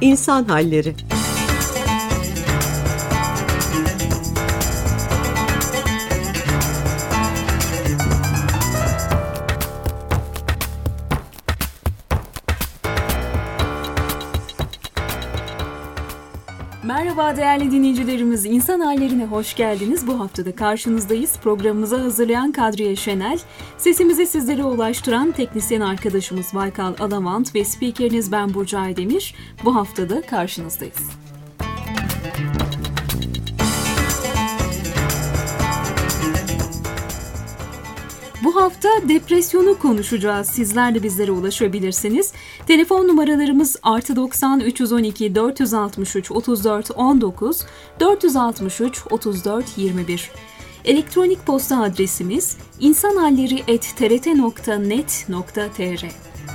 İnsan Halleri. Merhaba değerli dinleyicilerimiz, İnsan Hallerine hoş geldiniz. Bu haftada karşınızdayız. Programımızı hazırlayan Kadriye Şenel, sesimizi sizlere ulaştıran teknisyen arkadaşımız Baykal Alavant ve spikeriniz ben Burcu Aydemir. Bu haftada karşınızdayız. Bu hafta depresyonu konuşacağız. Sizler de bizlere ulaşabilirsiniz. Telefon numaralarımız +90 312 463 34 19 463 34 21. Elektronik posta adresimiz insanhalleri@trt.net.tr.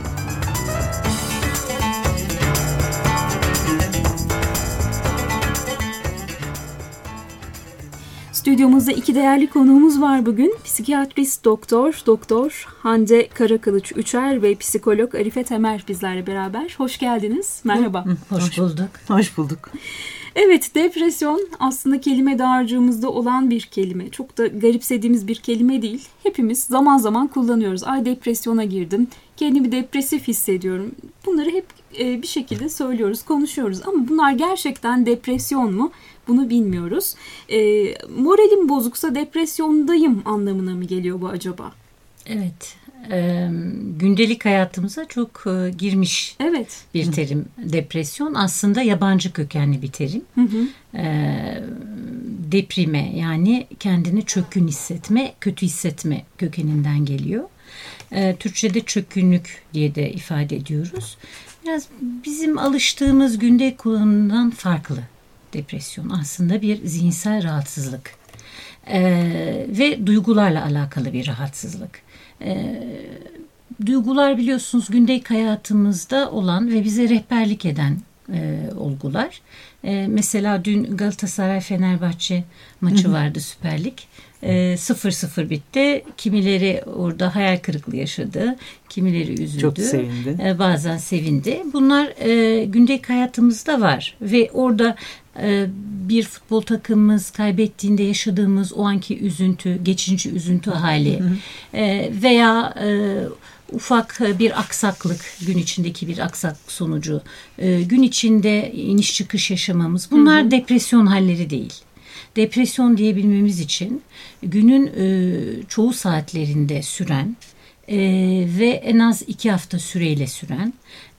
Stüdyomuzda iki değerli konuğumuz var bugün. Psikiyatrist Doktor Hande Karakılıç Üçer ve psikolog Arife Temer bizlerle beraber. Hoş geldiniz. Merhaba. Hoş bulduk. Hoş bulduk. Evet, depresyon aslında kelime dağarcığımızda olan bir kelime. Çok da garipsediğimiz bir kelime değil. Hepimiz zaman zaman kullanıyoruz. Ay depresyona girdim, kendimi depresif hissediyorum. Bunları hep bir şekilde söylüyoruz, konuşuyoruz. Ama bunlar gerçekten depresyon mu? Bunu bilmiyoruz. Moralim bozuksa depresyondayım anlamına mı geliyor bu acaba? Evet. Gündelik hayatımıza çok girmiş bir terim depresyon. Aslında yabancı kökenli bir terim. Deprime, yani kendini çökkün hissetme, kötü hissetme kökeninden geliyor. Türkçe'de çökkünlük diye de ifade ediyoruz. Biraz bizim alıştığımız gündelik kullanımından farklı. Depresyon aslında bir zihinsel rahatsızlık ve duygularla alakalı bir rahatsızlık. Duygular biliyorsunuz gündelik hayatımızda olan ve bize rehberlik eden olgular. Mesela dün Galatasaray-Fenerbahçe maçı vardı, Süper Lig. 0-0 bitti. Kimileri orada hayal kırıklığı yaşadı. Kimileri üzüldü. Çok sevindi. Bazen sevindi. Bunlar gündelik hayatımızda var. Ve orada bir futbol takımımız kaybettiğinde yaşadığımız o anki üzüntü, geçici üzüntü hali veya ufak bir aksaklık, gün içindeki bir aksaklık sonucu, gün içinde iniş çıkış yaşamamız, bunlar depresyon halleri değil. Depresyon diyebilmemiz için günün çoğu saatlerinde süren ve en az 2 hafta süreyle süren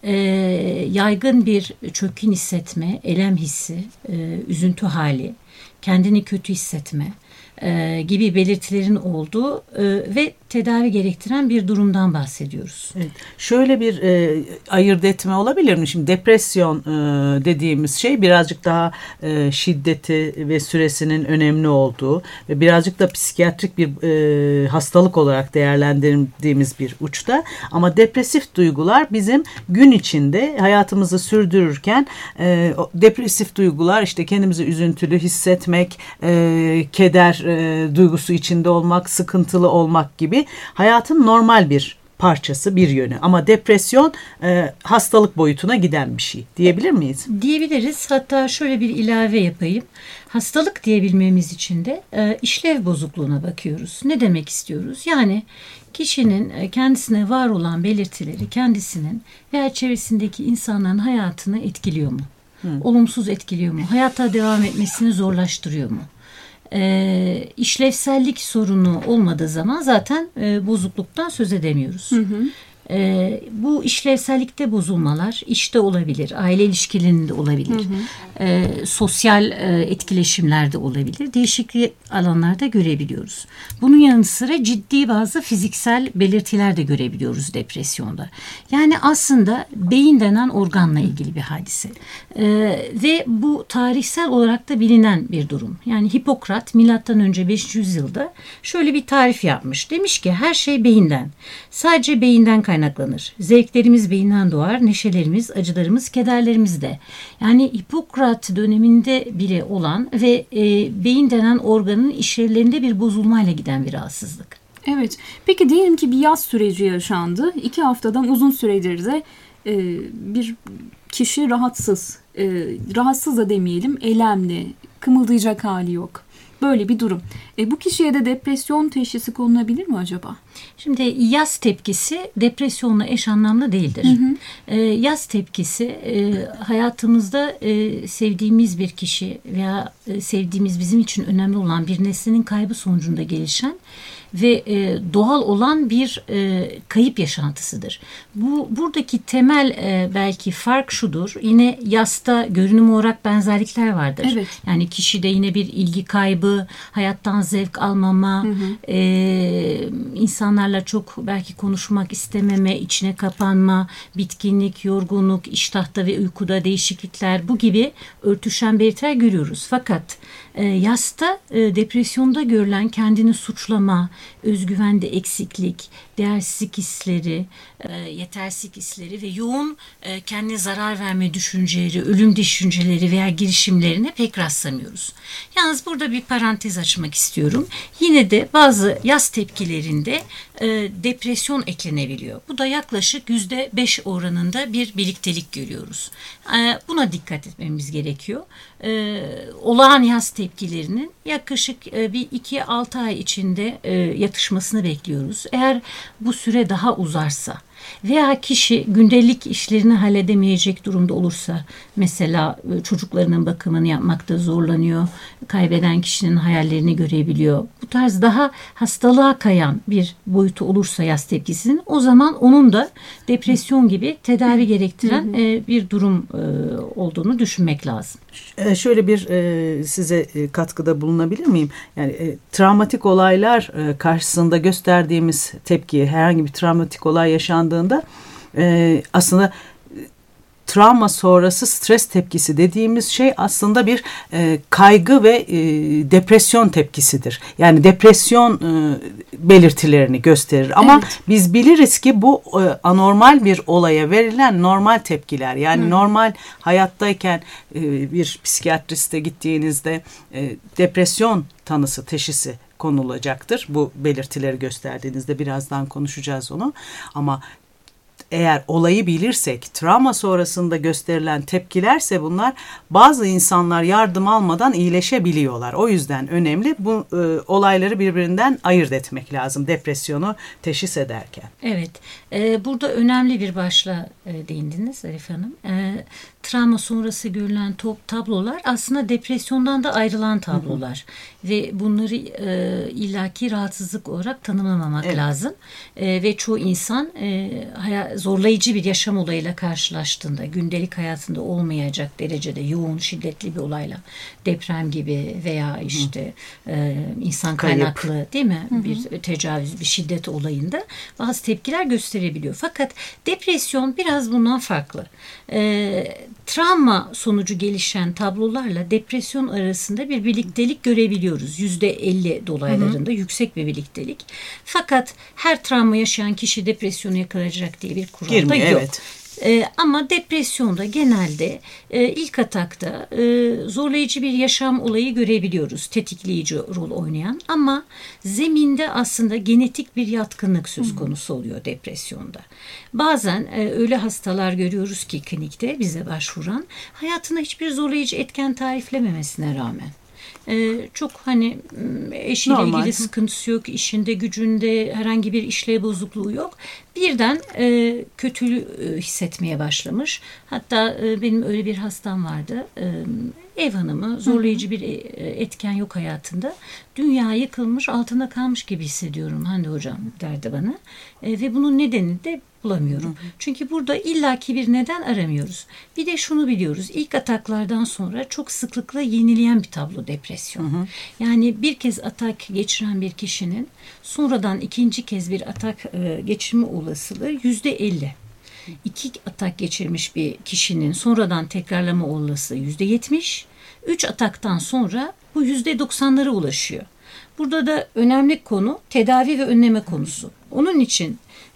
yaygın bir çökün hissetme, elem hissi, üzüntü hali, kendini kötü hissetme gibi belirtilerin olduğu ve tedavi gerektiren bir durumdan bahsediyoruz. Evet. Şöyle bir ayırt etme olabilir mi? Şimdi depresyon dediğimiz şey birazcık daha şiddeti ve süresinin önemli olduğu ve birazcık da psikiyatrik bir hastalık olarak değerlendirdiğimiz bir uçta. Ama depresif duygular bizim gün içinde hayatımızı sürdürürken depresif duygular işte kendimizi üzüntülü hissetmek, keder duygusu içinde olmak, sıkıntılı olmak gibi hayatın normal bir parçası, bir yönü. Ama depresyon hastalık boyutuna giden bir şey. Diyebilir miyiz? Diyebiliriz. Hatta şöyle bir ilave yapayım. Hastalık diyebilmemiz için de işlev bozukluğuna bakıyoruz. Ne demek istiyoruz? Yani kişinin kendisine var olan belirtileri kendisinin veya çevresindeki insanların hayatını etkiliyor mu? Olumsuz etkiliyor mu? Hayata devam etmesini zorlaştırıyor mu? İşlevsellik sorunu olmadığı zaman zaten bozukluktan söz edemiyoruz. Bu işlevsellikte bozulmalar işte olabilir, aile ilişkilerinde olabilir, sosyal etkileşimlerde olabilir, değişik alanlarda görebiliyoruz. Bunun yanı sıra ciddi bazı fiziksel belirtiler de görebiliyoruz depresyonda. Yani aslında beyin denen organla ilgili bir hadise ve bu tarihsel olarak da bilinen bir durum. Yani Hipokrat M.Ö. 500 yılda şöyle bir tarif yapmış. Demiş ki her şey beyinden, sadece beyinden kaynaklanır. Zevklerimiz beyinden doğar, neşelerimiz, acılarımız, kederlerimiz de. Yani Hipokrat döneminde bile olan ve beyin denen organın işlevlerinde bir bozulmayla giden bir rahatsızlık. Evet. Peki diyelim ki bir yaz süreci yaşandı. 2 haftadan uzun süredir de bir kişi rahatsız, rahatsız da demeyelim, elemli, kımıldayacak hali yok. Böyle bir durum. Bu kişiye de depresyon teşhisi konulabilir mi acaba? Şimdi yas tepkisi depresyonla eş anlamlı değildir. Yas tepkisi hayatımızda sevdiğimiz bir kişi veya sevdiğimiz, bizim için önemli olan bir nesnenin kaybı sonucunda gelişen ve doğal olan bir kayıp yaşantısıdır. Buradaki temel belki fark şudur. Yine yasta görünüm olarak benzerlikler vardır. Evet. Yani kişide yine bir ilgi kaybı, hayattan zevk almama, insanlarla çok belki konuşmak istememe, içine kapanma, bitkinlik, yorgunluk, iştahta ve uykuda değişiklikler, bu gibi örtüşen belirtiler görüyoruz. Fakat yasta depresyonda görülen kendini suçlama, özgüvende eksiklik, değersizlik hisleri, yetersizlik hisleri ve yoğun kendine zarar verme düşünceleri, ölüm düşünceleri veya girişimlerine pek rastlamıyoruz. Yalnız burada bir parantez açmak istiyorum. Yine de bazı yas tepkilerinde depresyon eklenebiliyor. Bu da yaklaşık %5 oranında bir birliktelik görüyoruz. Buna dikkat etmemiz gerekiyor. Olağan yas tepkilerinin yaklaşık bir 2-6 ay içinde yatışmasını bekliyoruz. Eğer bu süre daha uzarsa veya kişi gündelik işlerini halledemeyecek durumda olursa, mesela çocuklarının bakımını yapmakta zorlanıyor, kaybeden kişinin hayallerini görebiliyor. Bu tarz daha hastalığa kayan bir boyutu olursa yas tepkisinin, o zaman onun da depresyon gibi tedavi gerektiren bir durum olduğunu düşünmek lazım. Şöyle bir size katkıda bulunabilir miyim? Yani travmatik olaylar karşısında gösterdiğimiz tepki, herhangi bir travmatik olay yaşandığında aslında travma sonrası stres tepkisi dediğimiz şey aslında bir kaygı ve depresyon tepkisidir. Yani depresyon belirtilerini gösterir. Ama biz biliriz ki bu anormal bir olaya verilen normal tepkiler. Yani normal hayattayken bir psikiyatriste gittiğinizde depresyon tanısı, teşhisi konulacaktır. Bu belirtileri gösterdiğinizde birazdan konuşacağız onu. Ama eğer olayı bilirsek, travma sonrasında gösterilen tepkilerse bunlar, bazı insanlar yardım almadan iyileşebiliyorlar. O yüzden önemli bu olayları birbirinden ayırt etmek lazım depresyonu teşhis ederken. Evet, burada önemli bir başlığa değindiniz Arif Hanım. Travma sonrası görülen tablolar aslında depresyondan da ayrılan tablolar. Ve bunları illaki rahatsızlık olarak tanımlamamak lazım. Ve çoğu insan zorlayıcı bir yaşam olayıyla karşılaştığında, gündelik hayatında olmayacak derecede yoğun, şiddetli bir olayla, deprem gibi veya işte insan kaynaklı değil mi? Bir tecavüz, bir şiddet olayında bazı tepkiler gösterebiliyor. Fakat depresyon biraz bundan farklı. Travma sonucu gelişen tablolarla depresyon arasında bir birliktelik görebiliyoruz. %50 dolaylarında yüksek bir birliktelik. Fakat her travma yaşayan kişi depresyonu yakalayacak diye bir kural da yok. Evet. Ama depresyonda genelde ilk atakta zorlayıcı bir yaşam olayı görebiliyoruz. Tetikleyici rol oynayan, ama zeminde aslında genetik bir yatkınlık söz konusu oluyor depresyonda. Bazen öyle hastalar görüyoruz ki klinikte bize başvuran, hayatında hiçbir zorlayıcı etken tariflememesine rağmen, çok hani eşiyle ilgili sıkıntısı yok, işinde gücünde herhangi bir işlev bozukluğu yok, birden kötü hissetmeye başlamış. Hatta benim öyle bir hastam vardı, ev hanımı, zorlayıcı bir etken yok hayatında, dünya yıkılmış, altında kalmış gibi hissediyorum Hande hocam derdi bana. Ve bunun nedenini de bulamıyorum. Çünkü burada illaki bir neden aramıyoruz. Bir de şunu biliyoruz. İlk ataklardan sonra çok sıklıkla yenileyen bir tablo depresyon. Yani bir kez atak geçiren bir kişinin sonradan ikinci kez bir atak geçirme olasılığı %50. 2 atak geçirmiş bir kişinin sonradan tekrarlama olasılığı %70. 3 ataktan sonra bu %90'lara ulaşıyor. Burada da önemli konu tedavi ve önleme konusu. Onun için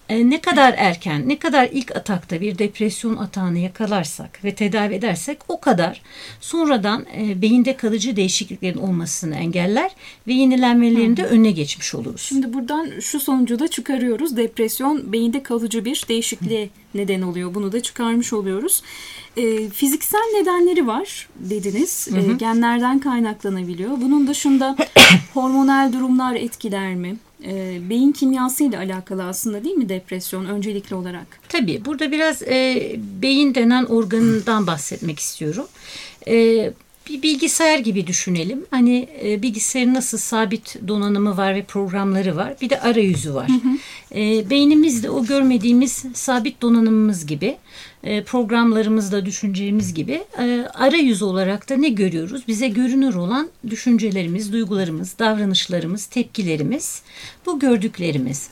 ne kadar erken, ne kadar ilk atakta bir depresyon atağını yakalarsak ve tedavi edersek o kadar sonradan beyinde kalıcı değişikliklerin olmasını engeller ve yenilenmelerin de önüne geçmiş oluruz. Şimdi buradan şu sonucu da çıkarıyoruz. Depresyon beyinde kalıcı bir değişikliğe neden oluyor. Bunu da çıkarmış oluyoruz. Fiziksel nedenleri var dediniz. Genlerden kaynaklanabiliyor. Bunun dışında hormonal durumlar etkiler mi? Beyin kimyasıyla alakalı aslında değil mi depresyon öncelikli olarak? Tabii burada biraz beyin denen organından bahsetmek istiyorum. Bir bilgisayar gibi düşünelim. Hani bilgisayarın nasıl sabit donanımı var ve programları var. Bir de arayüzü var. Beynimiz de o görmediğimiz sabit donanımımız gibi, programlarımızda düşüneceğimiz gibi arayüz olarak da ne görüyoruz? Bize görünür olan düşüncelerimiz, duygularımız, davranışlarımız, tepkilerimiz, bu gördüklerimiz.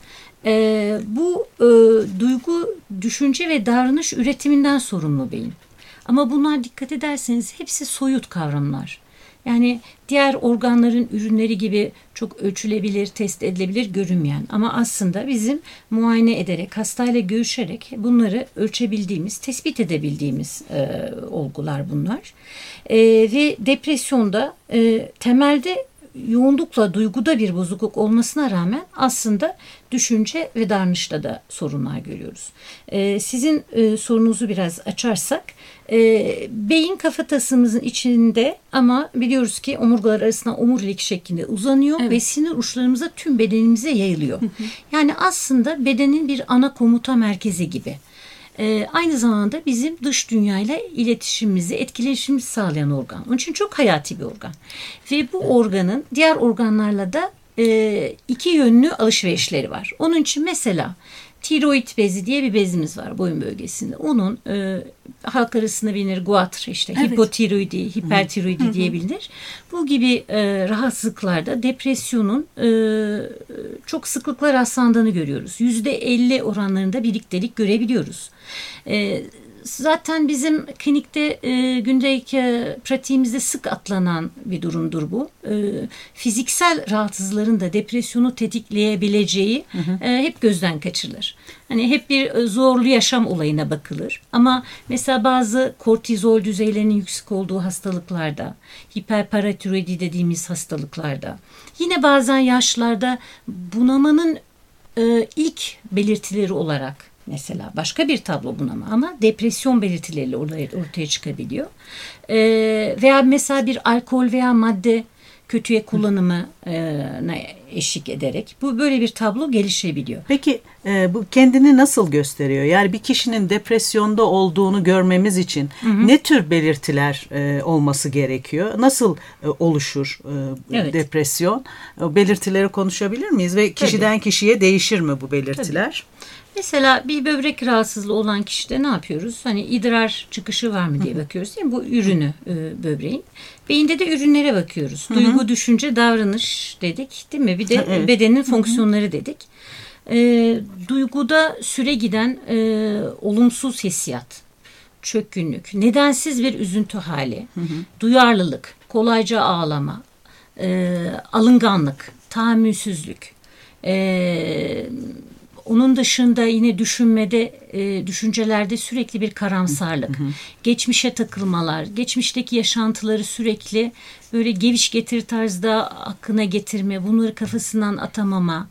Bu duygu, düşünce ve davranış üretiminden sorumlu beyin. Ama bunlar dikkat ederseniz hepsi soyut kavramlar. Yani diğer organların ürünleri gibi çok ölçülebilir, test edilebilir görünmeyen ama aslında bizim muayene ederek, hastayla görüşerek bunları ölçebildiğimiz, tespit edebildiğimiz olgular bunlar. Ve depresyonda temelde yoğunlukla duyguda bir bozukluk olmasına rağmen aslında düşünce ve davranışta da sorunlar görüyoruz. Sizin sorunuzu biraz açarsak, beyin kafatasımızın içinde ama biliyoruz ki omurgalar arasında omurilik şeklinde uzanıyor ve sinir uçlarımıza tüm bedenimize yayılıyor. Yani aslında bedenin bir ana komuta merkezi gibi. Aynı zamanda bizim dış dünyayla iletişimimizi, etkileşimimizi sağlayan organ. Onun için çok hayati bir organ. Ve bu organın diğer organlarla da iki yönlü alışverişleri var. Onun için mesela tiroid bezi diye bir bezimiz var boyun bölgesinde. Onun halk arasında bilinir guatr, işte hipotiroidi, hipertiroidi diye bilinir. Bu gibi rahatsızlıklarda depresyonun çok sıklıkla rastlandığını görüyoruz. %50 oranlarında birliktelik görebiliyoruz. Zaten bizim klinikte gündelik pratiğimizde sık atlanan bir durumdur bu. Fiziksel rahatsızların da depresyonu tetikleyebileceği hep gözden kaçırılır. Hani hep bir zorlu yaşam olayına bakılır. Ama mesela bazı kortizol düzeylerinin yüksek olduğu hastalıklarda, hiperparatiroidi dediğimiz hastalıklarda, yine bazen yaşlarda bunamanın ilk belirtileri olarak, mesela başka bir tablo bunama ama depresyon belirtileriyle ortaya çıkabiliyor. Veya mesela bir alkol veya madde kötüye kullanımına eşlik ederek bu böyle bir tablo gelişebiliyor. Peki bu kendini nasıl gösteriyor? Yani bir kişinin depresyonda olduğunu görmemiz için ne tür belirtiler olması gerekiyor? Nasıl oluşur depresyon? Belirtileri konuşabilir miyiz? Ve kişiden kişiye değişir mi bu belirtiler? Tabii. Mesela bir böbrek rahatsızlığı olan kişide ne yapıyoruz? Hani idrar çıkışı var mı diye bakıyoruz değil mi? Bu ürünü böbreğin. Beyinde de ürünlere bakıyoruz. Duygu, düşünce, davranış dedik değil mi? Bir de bedenin fonksiyonları dedik. Duyguda süre giden olumsuz hissiyat, çökkünlük, nedensiz bir üzüntü hali, duyarlılık, kolayca ağlama, alınganlık, tahammülsüzlük, onun dışında yine düşüncelerde sürekli bir karamsarlık, geçmişe takılmalar, geçmişteki yaşantıları sürekli böyle geviş getir tarzda aklına getirme, bunları kafasından atamama,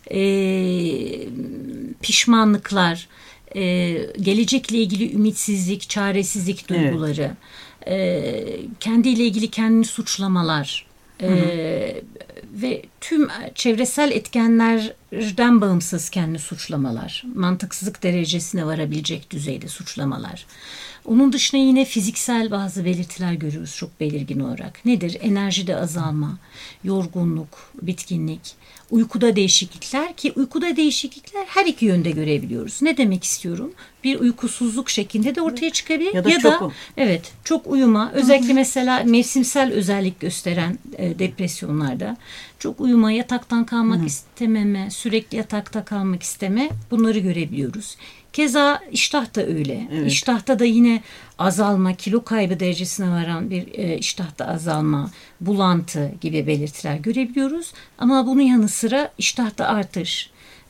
pişmanlıklar, gelecekle ilgili ümitsizlik, çaresizlik duyguları, kendiyle ilgili kendini suçlamalar, ve tüm çevresel etkenlerden bağımsız kendi suçlamalar, mantıksızlık derecesine varabilecek düzeyde suçlamalar. Onun dışında yine fiziksel bazı belirtiler görüyoruz çok belirgin olarak. Nedir? Enerjide azalma, yorgunluk, bitkinlik, uykuda değişiklikler, ki uykuda değişiklikler her iki yönde görebiliyoruz. Ne demek istiyorum? Bir uykusuzluk şeklinde de ortaya çıkabilir ya da çok uyuma, özellikle mesela mevsimsel özellik gösteren depresyonlarda çok uyuma, yataktan kalmak istememe, sürekli yatakta kalmak isteme, bunları görebiliyoruz. Keza iştah da öyle. Evet. İştahta da yine azalma, kilo kaybı derecesine varan bir iştahta azalma, bulantı gibi belirtiler görebiliyoruz. Ama bunun yanı sıra iştahta artış,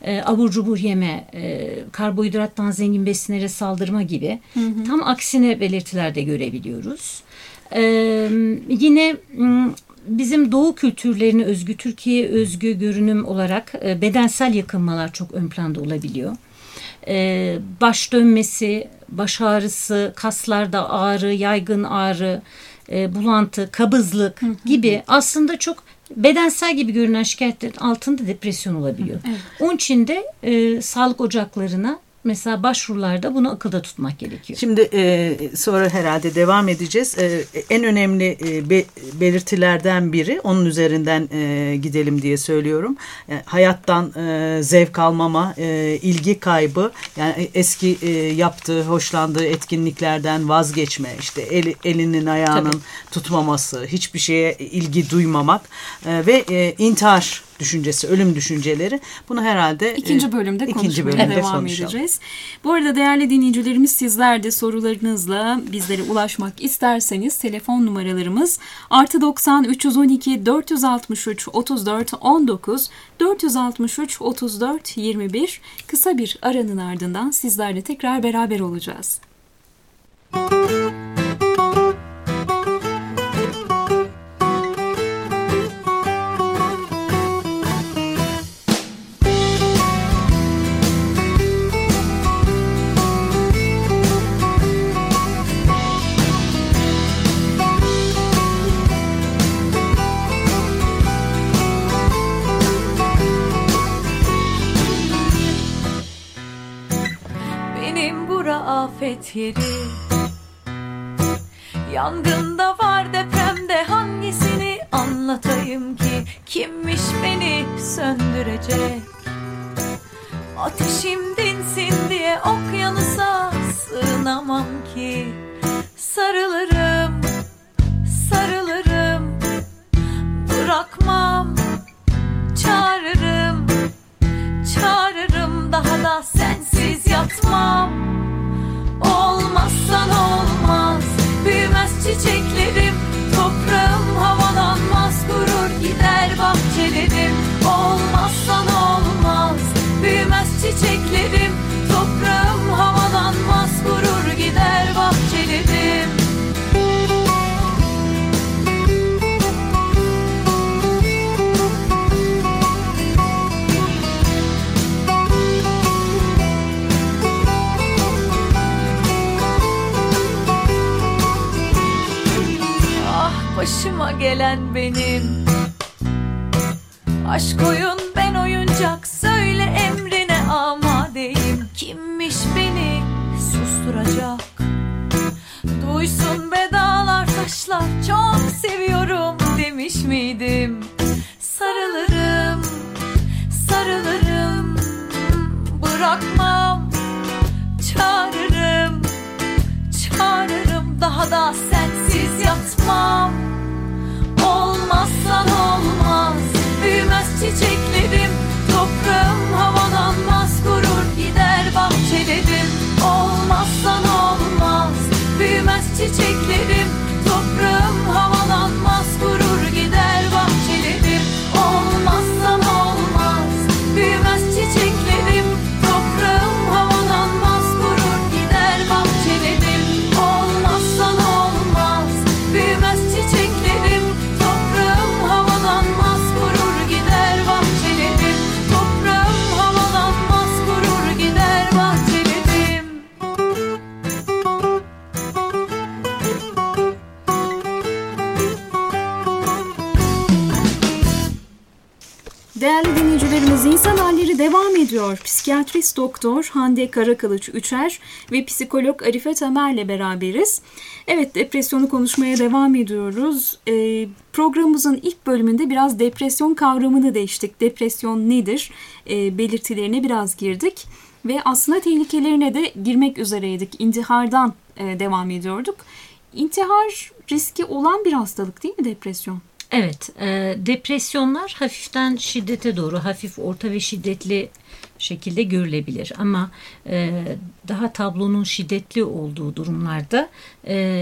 abur cubur yeme, karbonhidrattan zengin besinlere saldırma gibi tam aksine belirtiler de görebiliyoruz. Yine bizim doğu kültürlerine özgü, Türkiye'ye özgü görünüm olarak bedensel yakınmalar çok ön planda olabiliyor. Baş dönmesi, baş ağrısı, kaslarda ağrı, yaygın ağrı, bulantı, kabızlık gibi aslında çok bedensel gibi görünen şikayetlerin altında depresyon olabiliyor. Evet. Onun için de sağlık ocaklarına mesela başvurularda bunu akılda tutmak gerekiyor. Şimdi sonra herhalde devam edeceğiz. En önemli belirtilerden biri, onun üzerinden gidelim diye söylüyorum. Hayattan zevk almama, ilgi kaybı, yani eski yaptığı, hoşlandığı etkinliklerden vazgeçme, işte elinin ayağının tutmaması, hiçbir şeye ilgi duymamak ve intihar düşüncesi, ölüm düşünceleri. Bunu herhalde ikinci bölümde konuşmaya devam edeceğiz. Bu arada değerli dinleyicilerimiz, sizler de sorularınızla bizlere ulaşmak isterseniz telefon numaralarımız +90 312 463 34 19 463 34 21. Kısa bir aranın ardından sizlerle tekrar beraber olacağız. Afet yeri, yangında var, depremde hangisini anlatayım ki? Kimmiş beni söndürecek? Ateşim dinsin diye okyanusa sığınamam ki. Sarılırım, sarılırım, bırakmam, çağırırım, çağırırım, daha da sensiz yatmam. Olmazsan olmaz, büyümez çiçeklerim, toprağım havalanmaz, gurur gider bahçelerim. Olmazsan olmaz, büyümez çiçeklerim, toprağım havalanmaz, gurur gider bahçelerim. Başıma gelen benim, aşk oyun ben oyuncak, söyle emrine amadeyim. Kimmiş beni susturacak? Duysun be dağlar taşlar, çok seviyorum demiş miydim? Sarılırım, sarılırım, bırakmam, çağırırım, çağırırım, daha da sensiz yatmam. Olmazsan olmaz, büyümez çiçeklerim, toprağım havalanmaz, gurur gider bahçelerim. Olmazsan olmaz, büyümez çiçeklerim, toprağım havalanmaz, gurur gider bahçelerim. Olmazsan olmaz, büyümez çiçeklerim, toprağım havalanmaz, gurur gider bahçelerim. Olmazsan olmaz, büyümez çiçeklerim, toprağım havalanmaz, gurur gider bahçelerim. Toprağım havalanmaz, gurur gider bahçelerim. Değerli dinleyicilerimiz, İnsan Halleri devam ediyor. Psikiyatrist Doktor Hande Karakılıç Üçer ve psikolog Arife Tamer'le beraberiz. Evet, depresyonu konuşmaya devam ediyoruz. Programımızın ilk bölümünde biraz depresyon kavramını değiştik. Depresyon nedir? Belirtilerine biraz girdik. Ve aslında tehlikelerine de girmek üzereydik. İntihardan devam ediyorduk. İntihar riski olan bir hastalık değil mi depresyon? Evet, depresyonlar hafiften şiddete doğru, hafif, orta ve şiddetli şekilde görülebilir. Ama daha tablonun şiddetli olduğu durumlarda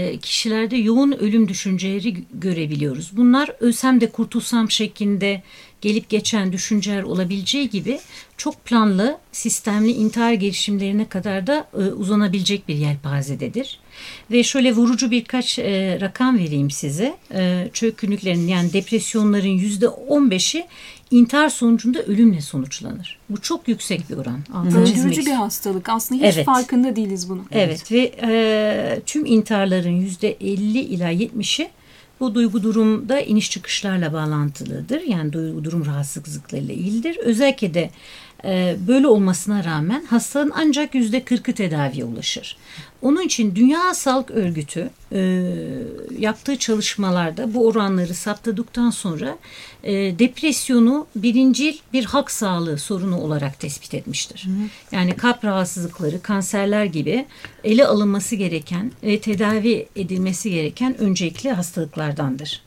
kişilerde yoğun ölüm düşünceleri görebiliyoruz. Bunlar ölsem de kurtulsam şeklinde gelip geçen düşünceler olabileceği gibi çok planlı, sistemli intihar girişimlerine kadar da uzanabilecek bir yelpazededir. Ve şöyle vurucu birkaç rakam vereyim size. Çökkünlüklerin yani depresyonların %15'i intihar sonucunda ölümle sonuçlanır. Bu çok yüksek bir oran. Öldürücü bir hastalık. Aslında hiç farkında değiliz bunun. Evet ve tüm intiharların %50 ila 70'i bu duygu durumda iniş çıkışlarla bağlantılıdır. Yani duygu durum rahatsızlıklarıyla ilgilidir. Özellikle de böyle olmasına rağmen hastanın ancak %40'ı tedaviye ulaşır. Onun için Dünya Sağlık Örgütü yaptığı çalışmalarda bu oranları saptadıktan sonra depresyonu birincil bir halk sağlığı sorunu olarak tespit etmiştir. Yani kalp rahatsızlıkları, kanserler gibi ele alınması gereken ve tedavi edilmesi gereken öncelikli hastalıklardandır.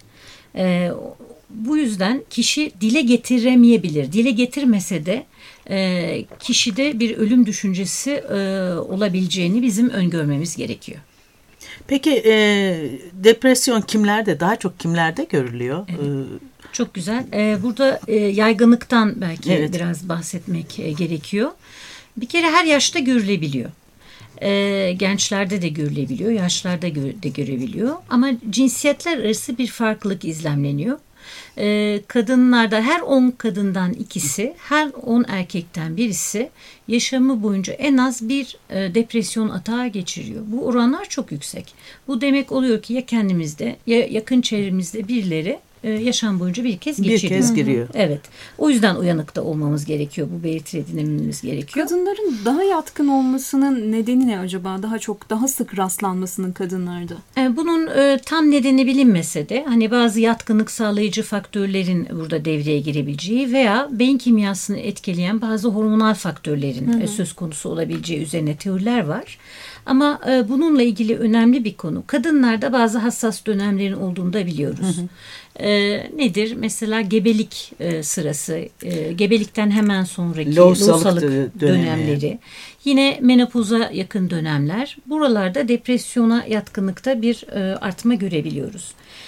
Bu yüzden kişi dile getiremeyebilir. Dile getirmese de kişide bir ölüm düşüncesi olabileceğini bizim öngörmemiz gerekiyor. Peki depresyon kimlerde, daha çok kimlerde görülüyor? Evet. Çok güzel. Burada yaygınlıktan belki biraz bahsetmek gerekiyor. Bir kere her yaşta görülebiliyor. Gençlerde de görülebiliyor, yaşlarda de görebiliyor. Ama cinsiyetler arası bir farklılık izlemleniyor. Kadınlarda her 10 kadından ikisi, her 10 erkekten birisi yaşamı boyunca en az bir depresyon atağı geçiriyor. Bu oranlar çok yüksek. Bu demek oluyor ki ya kendimizde ya yakın çevremizde birileri yaşam boyunca bir kez geçiriyor. Bir kez giriyor. Evet. O yüzden uyanıkta olmamız gerekiyor. Bu belirtileri dinlememiz gerekiyor. Kadınların daha yatkın olmasının nedeni ne acaba? Daha sık rastlanmasının kadınlarda. Bunun tam nedeni bilinmese de hani bazı yatkınlık sağlayıcı faktörlerin burada devreye girebileceği veya beyin kimyasını etkileyen bazı hormonal faktörlerin söz konusu olabileceği üzerine teoriler var. Ama bununla ilgili önemli bir konu. Kadınlarda bazı hassas dönemlerin olduğunu da biliyoruz. Nedir? Mesela gebelik sırası, gebelikten hemen sonraki lohusalık dönemleri, yine menopoza yakın dönemler. Buralarda depresyona yatkınlıkta bir artma görebiliyoruz.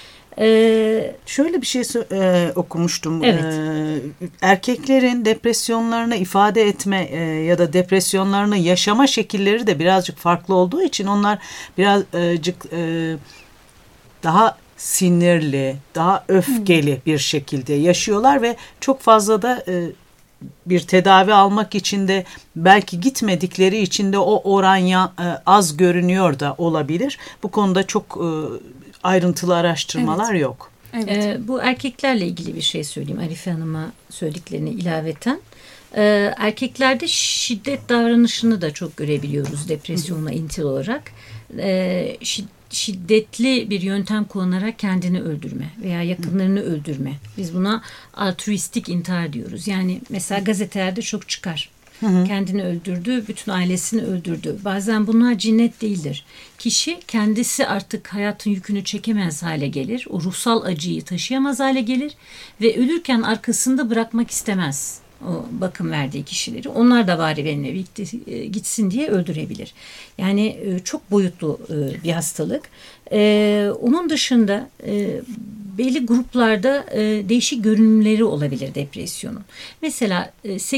Şöyle bir şey okumuştum. Evet. Erkeklerin depresyonlarını ifade etme ya da depresyonlarını yaşama şekilleri de birazcık farklı olduğu için onlar birazcık daha sinirli, daha öfkeli bir şekilde yaşıyorlar ve çok fazla da bir tedavi almak için de belki gitmedikleri için de o oran az görünüyor da olabilir. Bu konuda çok ayrıntılı araştırmalar yok. Evet. Bu erkeklerle ilgili bir şey söyleyeyim. Arife Hanım'a söylediklerini ilaveten. Erkeklerde şiddet davranışını da çok görebiliyoruz depresyonla ilintili olarak. Şiddetli bir yöntem kullanarak kendini öldürme veya yakınlarını öldürme. Biz buna altruistik intihar diyoruz. Yani mesela gazetelerde çok çıkar. Kendini öldürdü, bütün ailesini öldürdü. Bazen bunlar cinnet değildir. Kişi kendisi artık hayatın yükünü çekemez hale gelir. O ruhsal acıyı taşıyamaz hale gelir ve ölürken arkasında bırakmak istemez o bakım verdiği kişileri. Onlar da bari benimle birlikte gitsin diye öldürebilir. Yani çok boyutlu bir hastalık. Onun dışında belli gruplarda değişik görünümleri olabilir depresyonun. Mesela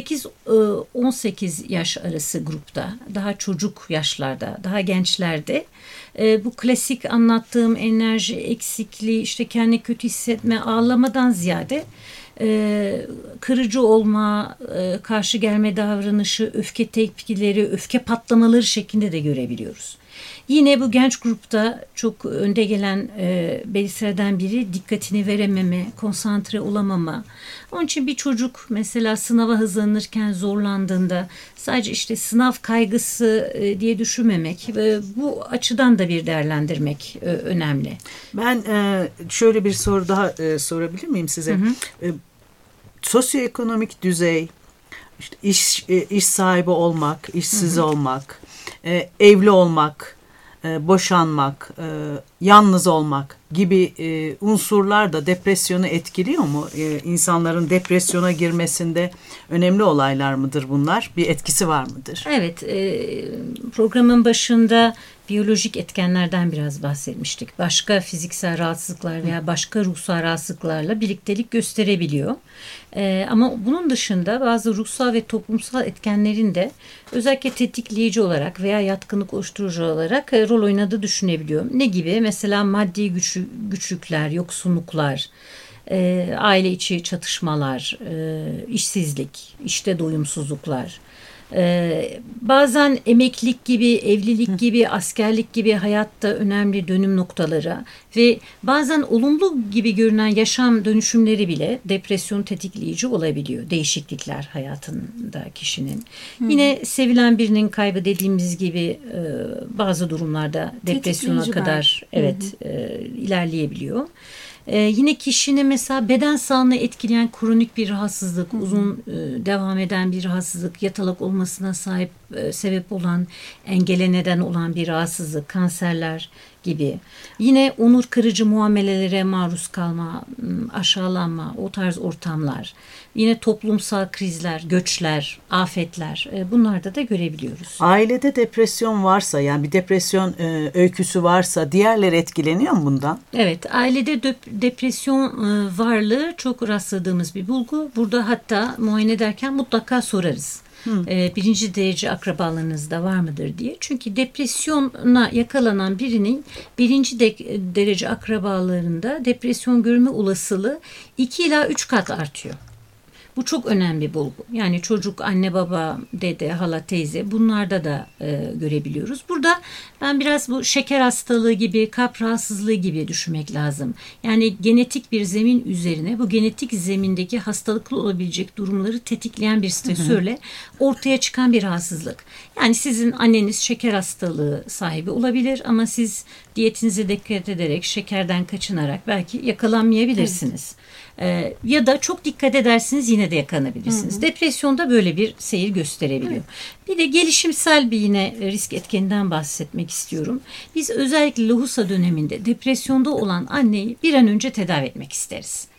8-18 yaş arası grupta, daha çocuk yaşlarda, daha gençlerde bu klasik anlattığım enerji eksikliği, işte kendini kötü hissetme, ağlamadan ziyade kırıcı olma, karşı gelme davranışı, öfke tepkileri, öfke patlamaları şeklinde de görebiliyoruz. Yine bu genç grupta çok önde gelen belirtilerden biri dikkatini verememe, konsantre olamama. Onun için bir çocuk mesela sınava hazırlanırken zorlandığında sadece işte sınav kaygısı diye düşünmemek ve bu açıdan da bir değerlendirmek önemli. Ben şöyle bir soru daha sorabilir miyim size? Sosyoekonomik düzey, işte iş sahibi olmak, işsiz olmak, evli olmak, boşanmak, yalnız olmak gibi unsurlar da depresyonu etkiliyor mu? İnsanların depresyona girmesinde önemli olaylar mıdır bunlar? Bir etkisi var mıdır? Evet, programın başında biyolojik etkenlerden biraz bahsetmiştik. Başka fiziksel rahatsızlıklar veya başka ruhsal rahatsızlıklarla birliktelik gösterebiliyor. Ama bunun dışında bazı ruhsal ve toplumsal etkenlerin de özellikle tetikleyici olarak veya yatkınlık oluşturucu olarak rol oynadığı düşünebiliyor. Ne gibi? Mesela maddi güçlükler, yoksunluklar, aile içi çatışmalar, işsizlik, işte doyumsuzluklar. Bazen emeklilik gibi, evlilik gibi, askerlik gibi hayatta önemli dönüm noktaları ve bazen olumlu gibi görünen yaşam dönüşümleri bile depresyon tetikleyici olabiliyor. Değişiklikler hayatında kişinin. Yine sevilen birinin kaybı dediğimiz gibi bazı durumlarda depresyona kadar ilerleyebiliyor. Yine kişinin mesela beden sağlığını etkileyen kronik bir rahatsızlık, uzun devam eden bir rahatsızlık, yatalak olmasına sebep olan, engele neden olan bir rahatsızlık, kanserler gibi. Yine onur kırıcı muamelelere maruz kalma, aşağılanma, o tarz ortamlar. Yine toplumsal krizler, göçler, afetler, bunlarda da görebiliyoruz. Ailede depresyon varsa, yani bir depresyon öyküsü varsa diğerleri etkileniyor mu bundan? Evet, ailede depresyon varlığı çok rastladığımız bir bulgu. Burada hatta muayene ederken mutlaka sorarız. Birinci derece akrabalarınızda var mıdır diye. Çünkü depresyona yakalanan birinin birinci derece akrabalarında depresyon görme olasılığı 2 ila 3 kat artıyor. Bu çok önemli bir bulgu. Yani çocuk, anne, baba, dede, hala, teyze bunlarda da görebiliyoruz. Burada ben biraz bu şeker hastalığı gibi, kalp rahatsızlığı gibi düşünmek lazım. Yani genetik bir zemin üzerine bu genetik zemindeki hastalıklı olabilecek durumları tetikleyen bir stresörle ortaya çıkan bir rahatsızlık. Yani sizin anneniz şeker hastalığı sahibi olabilir ama siz diyetinize dikkat ederek, şekerden kaçınarak belki yakalanmayabilirsiniz. Ya da çok dikkat edersiniz yine de yakalanabilirsiniz. Depresyonda böyle bir seyir gösterebiliyor. Bir de gelişimsel bir yine risk etkeninden bahsetmek istiyorum. Biz özellikle lohusa döneminde depresyonda olan anneyi bir an önce tedavi etmek isteriz.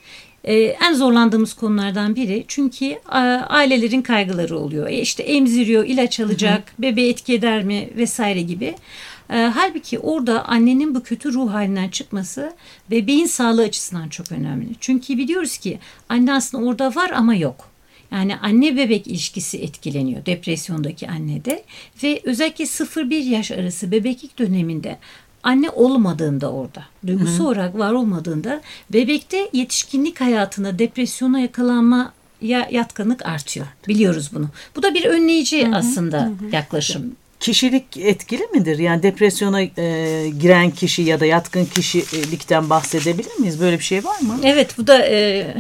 En zorlandığımız konulardan biri, çünkü ailelerin kaygıları oluyor. İşte emziriyor, ilaç alacak, bebeği etki eder mi vesaire gibi. Halbuki orada annenin bu kötü ruh halinden çıkması bebeğin sağlığı açısından çok önemli. Çünkü biliyoruz ki anne aslında orada var ama yok. Yani anne bebek ilişkisi etkileniyor depresyondaki annede ve özellikle 0-1 yaş arası bebeklik döneminde anne olmadığında orada, duygusal olarak var olmadığında bebekte yetişkinlik hayatında depresyona yakalanma yatkınlık artıyor. Biliyoruz bunu. Bu da bir önleyici aslında yaklaşım. Kişilik etkili midir? Yani depresyona giren kişi ya da yatkın kişilikten bahsedebilir miyiz? Böyle bir şey var mı? Evet, bu da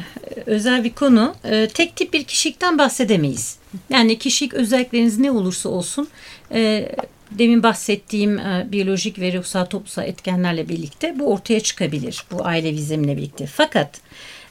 özel bir konu. Tek tip bir kişilikten bahsedemeyiz. Yani kişilik özellikleriniz ne olursa olsun demin bahsettiğim biyolojik ve ruhsal toplumsal etkenlerle birlikte bu ortaya çıkabilir. Bu ailevi zeminle birlikte. Fakat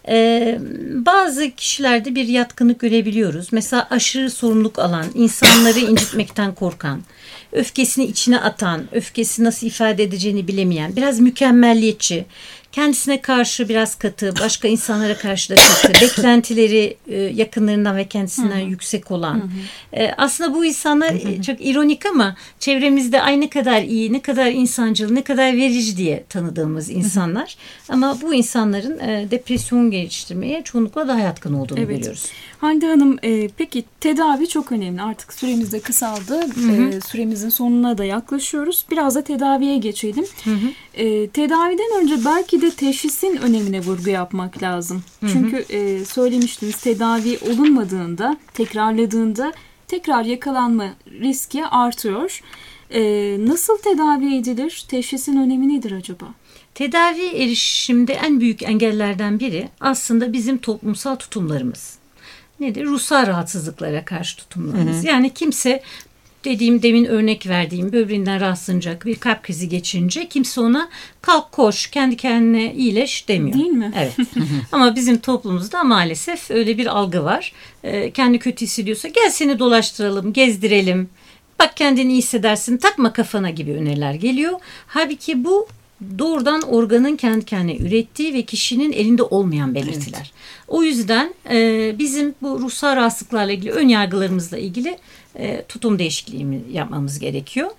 bazı kişilerde bir yatkınlık görebiliyoruz. Mesela aşırı sorumluluk alan, insanları incitmekten korkan, öfkesini içine atan, öfkesini nasıl ifade edeceğini bilemeyen, biraz mükemmelliyetçi, kendisine karşı biraz katı, başka insanlara karşı da katı, beklentileri yakınlarından ve kendisinden yüksek olan. Aslında bu insanlar çok ironik ama çevremizde ay ne kadar iyi, ne kadar insancıl, ne kadar verici diye tanıdığımız insanlar. Ama bu insanların depresyon geliştirmeye çoğunlukla daha yatkın olduğunu görüyoruz. Hande Hanım, peki tedavi çok önemli. Artık süremiz de kısaldı. Süremizin sonuna da yaklaşıyoruz. Biraz da tedaviye geçelim. Tedaviden önce belki de teşhisin önemine vurgu yapmak lazım. Çünkü söylemiştiniz, tedavi olunmadığında, tekrarladığında tekrar yakalanma riski artıyor. Nasıl tedavi edilir? Teşhisin önemi nedir acaba? Tedavi erişimde en büyük engellerden biri aslında bizim toplumsal tutumlarımız. Nedir? Ruhsal rahatsızlıklara karşı tutumlarımız. Yani kimse demin örnek verdiğim böbreğinden rahatsızlanacak bir kalp krizi geçince kimse ona kalk koş kendi kendine iyileş demiyor. Değil mi? Evet. Ama bizim toplumumuzda maalesef öyle bir algı var. Kendi kötü hissediyorsa gel seni dolaştıralım, gezdirelim. Bak kendini iyi hissedersin, takma kafana gibi öneriler geliyor. Halbuki bu doğrudan organın kendi kendine ürettiği ve kişinin elinde olmayan belirtiler. Evet. O yüzden bizim bu ruhsal rahatsızlıklarla ilgili ön yargılarımızla ilgili tutum değişikliği yapmamız gerekiyor.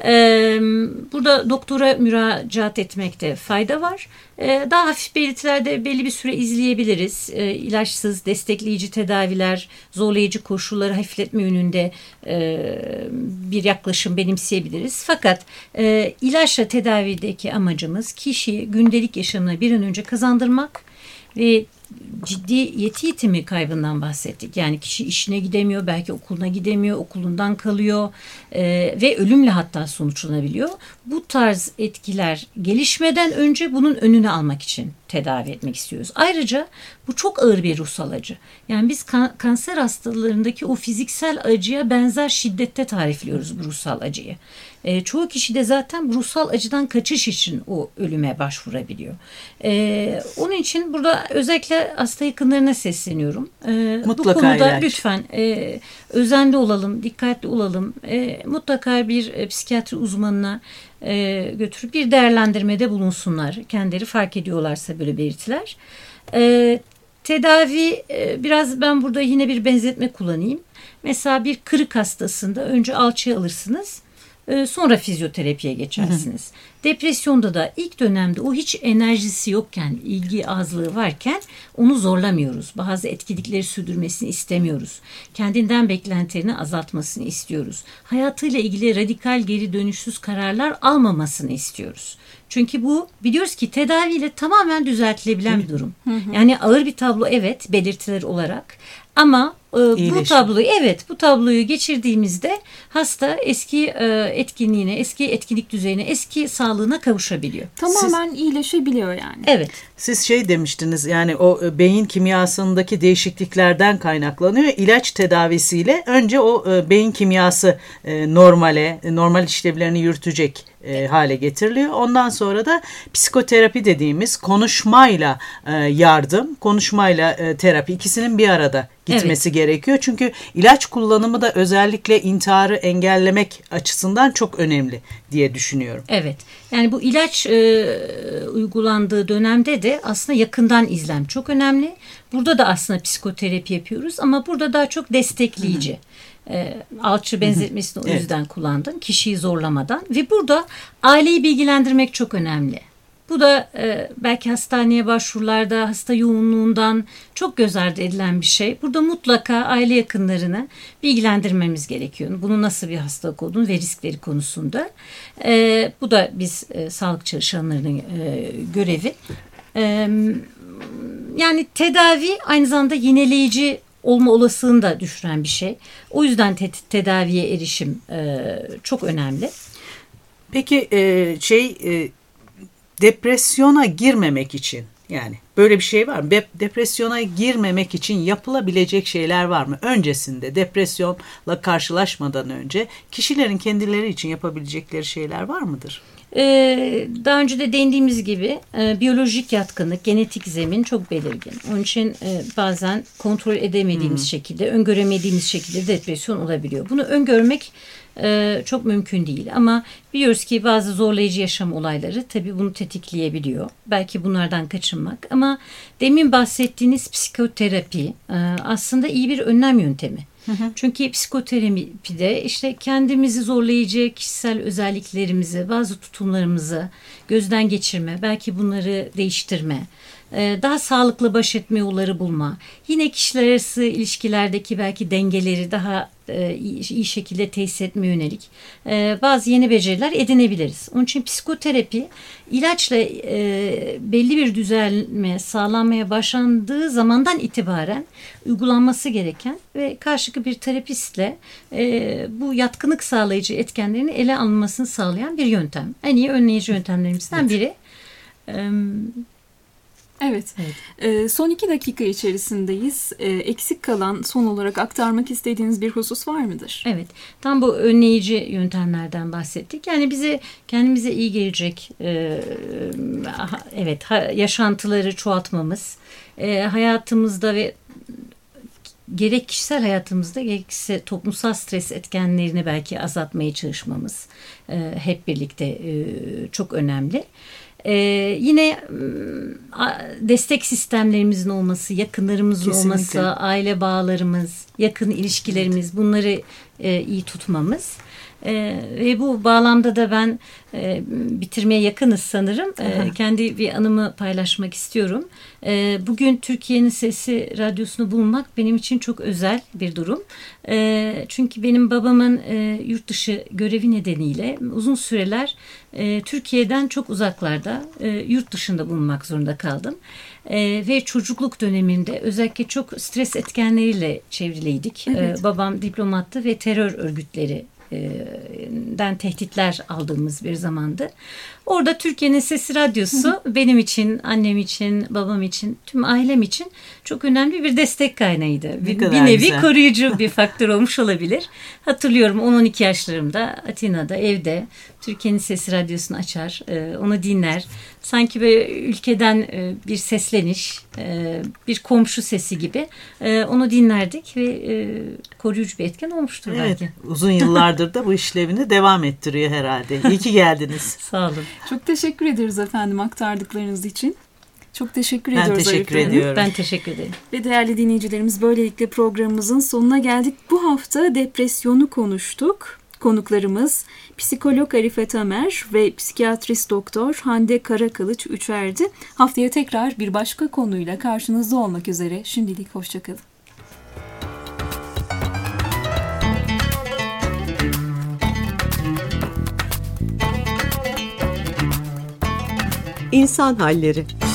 Burada doktora müracaat etmekte fayda var. Daha hafif belirtilerde belli bir süre izleyebiliriz. İlaçsız destekleyici tedaviler, zorlayıcı koşulları hafifletme yönünde bir yaklaşım benimseyebiliriz. Fakat ilaçla tedavideki amacımız kişiyi gündelik yaşamına bir an önce kazandırmak ve ciddi yeti yitimi kaybından bahsettik. Yani kişi işine gidemiyor, belki okuluna gidemiyor, okulundan kalıyor ve ölümle hatta sonuçlanabiliyor. Bu tarz etkiler gelişmeden önce bunun önünü almak için tedavi etmek istiyoruz. Ayrıca bu çok ağır bir ruhsal acı. Yani biz kanser hastalarındaki o fiziksel acıya benzer şiddette tarifliyoruz bu ruhsal acıyı. Çoğu kişi de zaten ruhsal acıdan kaçış için o ölüme başvurabiliyor. Onun için burada özellikle hasta yakınlarına sesleniyorum. Mutlaka bu konuda ilaç. lütfen özenli olalım, dikkatli olalım. Mutlaka bir psikiyatri uzmanına götürüp bir değerlendirmede bulunsunlar. Kendileri fark ediyorlarsa böyle belirtiler. Tedavi biraz ben burada yine bir benzetme kullanayım. Mesela bir kırık hastasında önce alçıya alırsınız. Sonra fizyoterapiye geçersiniz. Depresyonda da ilk dönemde o hiç enerjisi yokken, ilgi azlığı varken onu zorlamıyoruz. Bazı etkinlikleri sürdürmesini istemiyoruz. Kendinden beklentilerini azaltmasını istiyoruz. Hayatıyla ilgili radikal geri dönüşsüz kararlar almamasını istiyoruz. Çünkü bu biliyoruz ki tedaviyle tamamen düzeltilebilen bir durum. Yani ağır bir tablo evet belirtiler olarak ama bu tabloyu geçirdiğimizde hasta eski etkinliğine, eski etkinlik düzeyine, eski sağlığına kavuşabiliyor. Tamamen iyileşebiliyor yani. Evet. Siz şey demiştiniz yani o beyin kimyasındaki değişikliklerden kaynaklanıyor. İlaç tedavisiyle önce o beyin kimyası normal işlevlerini yürütecek hale getiriliyor. Ondan sonra da psikoterapi dediğimiz konuşmayla yardım, konuşmayla terapi ikisinin bir arada gitmesi gerekiyor. Çünkü ilaç kullanımı da özellikle intiharı engellemek açısından çok önemli diye düşünüyorum. Evet. Yani bu ilaç uygulandığı dönemde de aslında yakından izlem çok önemli. Burada da aslında psikoterapi yapıyoruz ama burada daha çok destekleyici. Alçı benzetmesini o yüzden kullandım. Kişiyi zorlamadan ve burada aileyi bilgilendirmek çok önemli. Bu da belki hastaneye başvurularda hasta yoğunluğundan çok göz ardı edilen bir şey. Burada mutlaka aile yakınlarını bilgilendirmemiz gerekiyor. Bunun nasıl bir hastalık olduğunu ve riskleri konusunda. Bu da biz sağlık çalışanlarının görevi. Yani tedavi aynı zamanda yineleyici olma olasılığını da düşüren bir şey. O yüzden tedaviye erişim çok önemli. Peki depresyona girmemek için yani böyle bir şey var mı? Depresyona girmemek için yapılabilecek şeyler var mı? Öncesinde depresyonla karşılaşmadan önce kişilerin kendileri için yapabilecekleri şeyler var mıdır? Daha önce de değindiğimiz gibi biyolojik yatkınlık, genetik zemin çok belirgin. Onun için bazen kontrol edemediğimiz şekilde, öngöremediğimiz şekilde depresyon olabiliyor. Bunu öngörmek çok mümkün değil ama biliyoruz ki bazı zorlayıcı yaşam olayları tabii bunu tetikleyebiliyor. Belki bunlardan kaçınmak ama demin bahsettiğiniz psikoterapi aslında iyi bir önlem yöntemi. Çünkü psikoterapide işte kendimizi zorlayıcı kişisel özelliklerimizi, bazı tutumlarımızı gözden geçirme, belki bunları değiştirme, daha sağlıklı baş etme yolları bulma, yine kişiler arası ilişkilerdeki belki dengeleri daha iyi şekilde tesis etme yönelik bazı yeni beceriler edinebiliriz. Onun için psikoterapi ilaçla belli bir düzelme sağlanmaya başlandığı zamandan itibaren uygulanması gereken ve karşılıklı bir terapistle bu yatkınlık sağlayıcı etkenlerini ele alınmasını sağlayan bir yöntem. En iyi önleyici yöntemlerimizden biri. Evet. Son 2 dakika içerisindeyiz. Eksik kalan son olarak aktarmak istediğiniz bir husus var mıdır? Evet. Tam bu önleyici yöntemlerden bahsettik. Yani bize kendimize iyi gelecek yaşantıları çoğaltmamız, hayatımızda ve gerek kişisel hayatımızda gerekse toplumsal stres etkenlerini belki azaltmaya çalışmamız hep birlikte çok önemli. Yine destek sistemlerimizin olması, yakınlarımızın Kesinlikle. olması, aile bağlarımız, yakın ilişkilerimiz, bunları iyi tutmamız. Ve bu bağlamda da ben bitirmeye yakınız sanırım. Kendi bir anımı paylaşmak istiyorum. Bugün Türkiye'nin Sesi Radyosu'nu bulmak benim için çok özel bir durum. Çünkü benim babamın yurt dışı görevi nedeniyle uzun süreler Türkiye'den çok uzaklarda, yurt dışında bulunmak zorunda kaldım. Ve çocukluk döneminde özellikle çok stres etkenleriyle çevriliydik. Evet. Babam diplomattı ve terör örgütleri den tehditler aldığımız bir zamandı. Orada Türkiye'nin Sesi Radyosu benim için, annem için, babam için, tüm ailem için çok önemli bir destek kaynağıydı. Bir nevi güzel. koruyucu bir faktör olmuş olabilir. Hatırlıyorum 10-12 yaşlarımda Atina'da evde Türkiye'nin Sesi Radyosu'nu açar, onu dinler. Sanki böyle ülkeden bir sesleniş, bir komşu sesi gibi onu dinlerdik ve koruyucu bir etken olmuştur Evet, belki. uzun yıllardır da bu işlevini devam ettiriyor herhalde. İyi ki geldiniz. Sağ olun. Çok teşekkür ederiz efendim aktardıklarınız için. Çok teşekkür Ben ediyoruz. teşekkür Arif Hanım. ediyorum. Ben teşekkür ederim. Ve değerli dinleyicilerimiz, böylelikle programımızın sonuna geldik. Bu hafta depresyonu konuştuk. Konuklarımız psikolog Arifet Amer ve psikiyatrist doktor Hande Karakılıç Üçer'di. Haftaya tekrar bir başka konuyla karşınızda olmak üzere. Şimdilik hoşçakalın. İnsan Halleri.